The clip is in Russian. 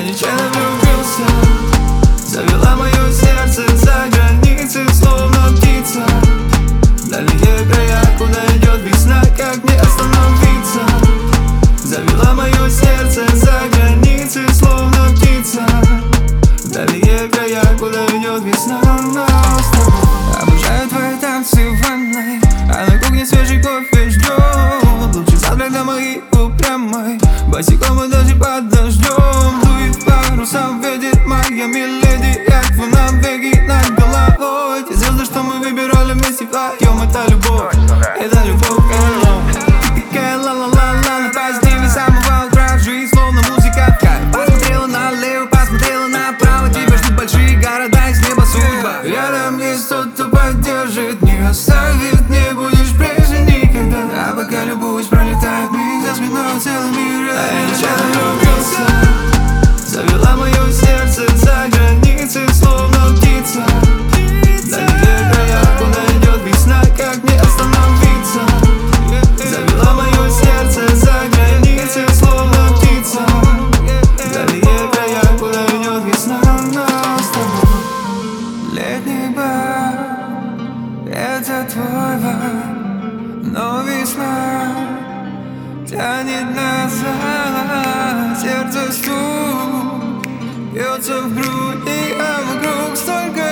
нечаянно влюбился. Завела мое сердце за границы, словно птица. В дальние края, куда идет весна, как не остановиться. Завела мое сердце за границы, словно птица. В дальние края, куда идет весна. Обожаю твои танцы в ванной, а на кухне свежий кофе ждет. Лучший завтрак для моей упрямой, босиком и даже под дождем. Дует парусом ветер, моя миледи, как вы навеки над головой. Те звезды, что мы выбирали вместе вдвоем, это любовь, это любовь, hello. Такая ла-ла-ла-ла, на позитиве с самого утра. Жизнь словно музыка в кайф. Посмотрела налево, посмотрела направо. Тебя ждут большие города, из неба судьба. Рядом есть тот, кто поддержит, не оставит, не будешь прежним никогда. А пока любовь пролетает миг за спиной целый мир. Я нечаянно влюбился. Завела мое сердце за границы, словно птица. В дальние края, куда идет весна, как не остановиться. Завела мое сердце за границы, словно птица. В дальние края, куда идет весна, нас с тобой. Летний бар, это твой вайб, но весна тянет назад. Сердце стук бьется в груди, а вокруг столько